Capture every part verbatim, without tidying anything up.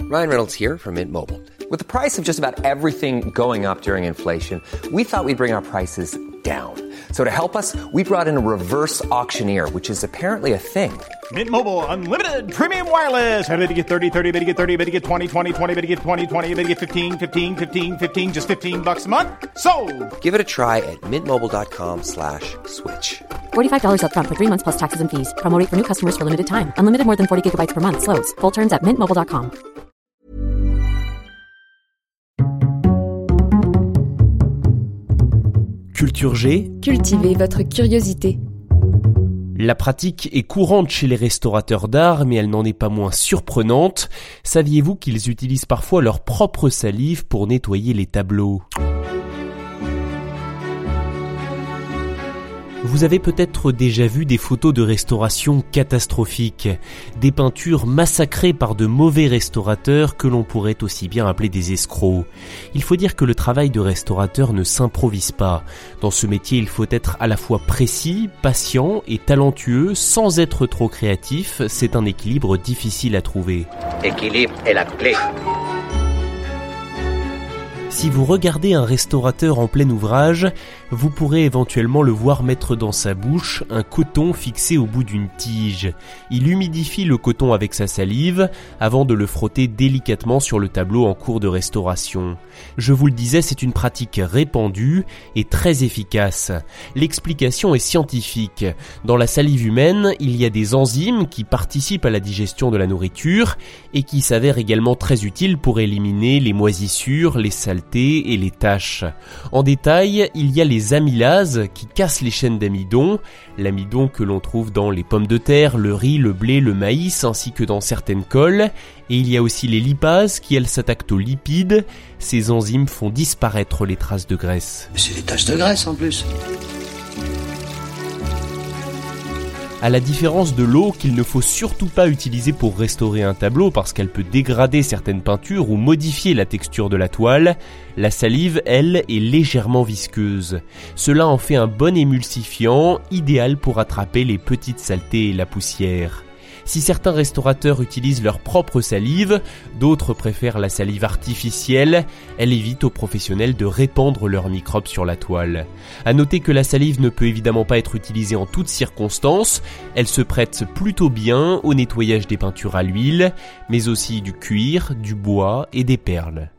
Ryan Reynolds here from Mint Mobile. With the price of just about everything going up during inflation, we thought we'd bring our prices down. So to help us, we brought in a reverse auctioneer, which is apparently a thing. Mint Mobile Unlimited Premium Wireless. How to get thirty, thirty, how to get thirty, how to get twenty, twenty, twenty, how to get twenty, twenty, how to get fifteen, fifteen, fifteen, fifteen, just fifteen bucks a month? Sold! Give it a try at mintmobile.com slash switch. forty-five dollars up front for three months plus taxes and fees. Promo rate for new customers for limited time. Unlimited more than forty gigabytes per month. Slows full terms at mint mobile dot com. Culture G. Cultivez votre curiosité. La pratique est courante chez les restaurateurs d'art, mais elle n'en est pas moins surprenante. Saviez-vous qu'ils utilisent parfois leur propre salive pour nettoyer les tableaux ? Vous avez peut-être déjà vu des photos de restauration catastrophiques, des peintures massacrées par de mauvais restaurateurs que l'on pourrait aussi bien appeler des escrocs. Il faut dire que le travail de restaurateur ne s'improvise pas. Dans ce métier, il faut être à la fois précis, patient et talentueux sans être trop créatif. C'est un équilibre difficile à trouver. Équilibre est la clé. Si vous regardez un restaurateur en plein ouvrage, vous pourrez éventuellement le voir mettre dans sa bouche un coton fixé au bout d'une tige. Il humidifie le coton avec sa salive avant de le frotter délicatement sur le tableau en cours de restauration. Je vous le disais, c'est une pratique répandue et très efficace. L'explication est scientifique. Dans la salive humaine, il y a des enzymes qui participent à la digestion de la nourriture et qui s'avèrent également très utiles pour éliminer les moisissures, les saletés et les taches. En détail, il y a les amylases qui cassent les chaînes d'amidon, l'amidon que l'on trouve dans les pommes de terre, le riz, le blé, le maïs ainsi que dans certaines colles, et il y a aussi les lipases qui elles s'attaquent aux lipides. Ces enzymes font disparaître les traces de graisse. C'est des taches de graisse en plus. À la différence de l'eau qu'il ne faut surtout pas utiliser pour restaurer un tableau parce qu'elle peut dégrader certaines peintures ou modifier la texture de la toile, la salive, elle, est légèrement visqueuse. Cela en fait un bon émulsifiant, idéal pour attraper les petites saletés et la poussière. Si certains restaurateurs utilisent leur propre salive, d'autres préfèrent la salive artificielle. Elle évite aux professionnels de répandre leurs microbes sur la toile. À noter que la salive ne peut évidemment pas être utilisée en toutes circonstances. Elle se prête plutôt bien au nettoyage des peintures à l'huile, mais aussi du cuir, du bois et des perles.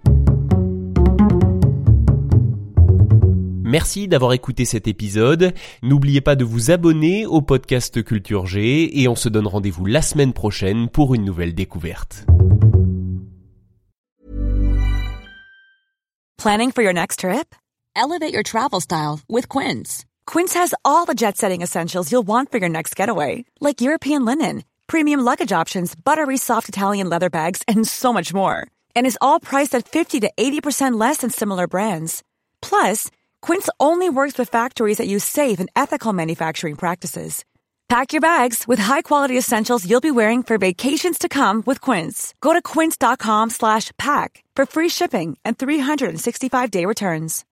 Merci d'avoir écouté cet épisode. N'oubliez pas de vous abonner au podcast Culture G et on se donne rendez-vous la semaine prochaine pour une nouvelle découverte. Planning for your next trip? Elevate your travel style with Quince. Quince has all the jet-setting essentials you'll want for your next getaway, like European linen, premium luggage options, buttery soft Italian leather bags, and so much more. And is all priced at fifty to eighty percent less than similar brands. Plus, Quince only works with factories that use safe and ethical manufacturing practices. Pack your bags with high-quality essentials you'll be wearing for vacations to come with Quince. Go to quince dot com slash pack for free shipping and three sixty-five day returns.